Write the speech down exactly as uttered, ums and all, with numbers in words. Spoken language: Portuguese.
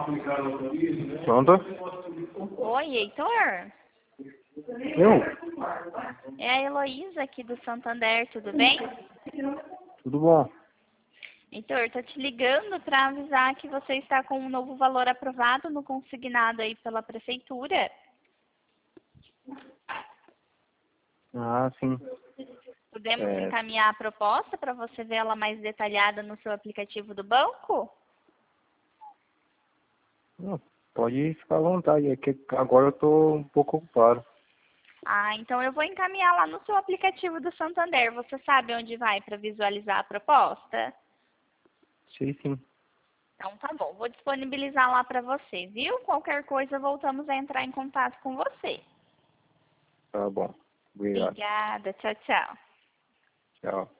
Pronto? Oi, Heitor? Eu? É a Heloísa aqui do Santander, tudo bem? Tudo bom? Heitor, tô te ligando para avisar que você está com um novo valor aprovado no consignado aí pela prefeitura. Ah, sim. Podemos É, encaminhar a proposta para você ver ela mais detalhada no seu aplicativo do banco? não, pode ficar à vontade, é que agora eu tô um pouco ocupado. Ah, então eu vou encaminhar lá no seu aplicativo do Santander. Você sabe onde vai para visualizar a proposta? Sei sim. Então tá bom, vou disponibilizar lá para você, viu? Qualquer coisa voltamos a entrar em contato com você. Tá bom. Obrigado. Obrigada, tchau, tchau. Tchau.